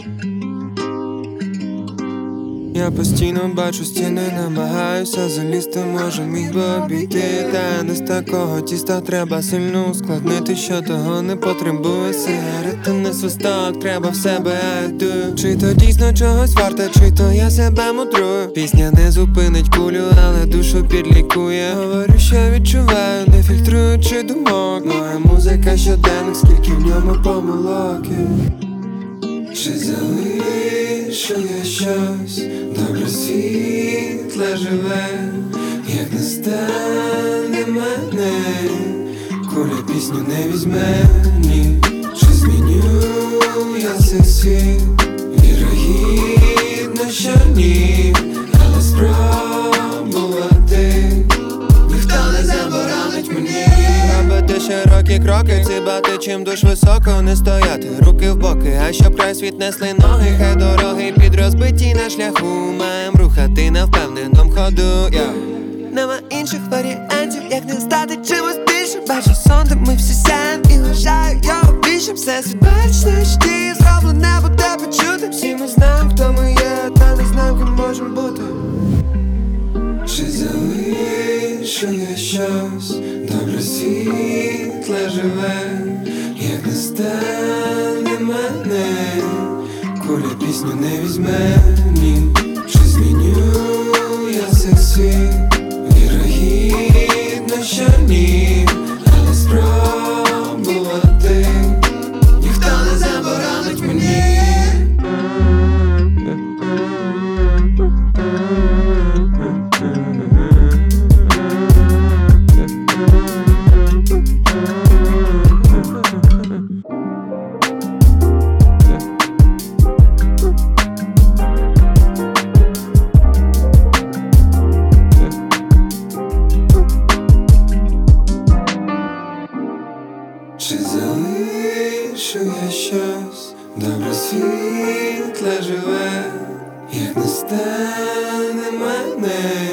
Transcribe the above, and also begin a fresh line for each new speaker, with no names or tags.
Я постійно бачу стіни, намагаюся залізти, може міг би обійти. Та не з такого тіста треба сильно ускладнити, що того не потребує. Сигарети, не свисток, треба в себе йду. Чи то дійсно чогось варте, чи то я себе мудрую. Пісня не зупинить кулю, але душу підлікує. Говорю, що відчуваю, не фільтруючи думок. Моя музика щоденник, скільки в ньому помилок. Чи залишу я щось добре, світле живе, як не стане мене, куля пісню не візьме, ні. Чи зміню я цей світ? Вірогідно, що ні, але спробувати ніхто не заборонить мені. Робити широкі кроки, цибати, чим душ високо, не стояти, руки в боки, а щоб край світ несли ноги, хай дороги під розбиті на шляху, маєм рухати на впевненому ходу. Нема інших варіантів, як не стати чимось більше. Бачу сон, де ми всі сяємо і вважаю його більше. Все світ бачить наші дії, зроблене буде почути. Всі ми знаємо, хто ми є, та не знаємо, ким можемо бути. Чи залишу я щось добре, світле живе, як не стане мене, куля пісню не візьме, ні. Чи зміню я цей світ? Вірогідно, що ні, але спробувати ніхто не заборонить мені. Чи залишу я щось добре, світле живе, як не стане мене,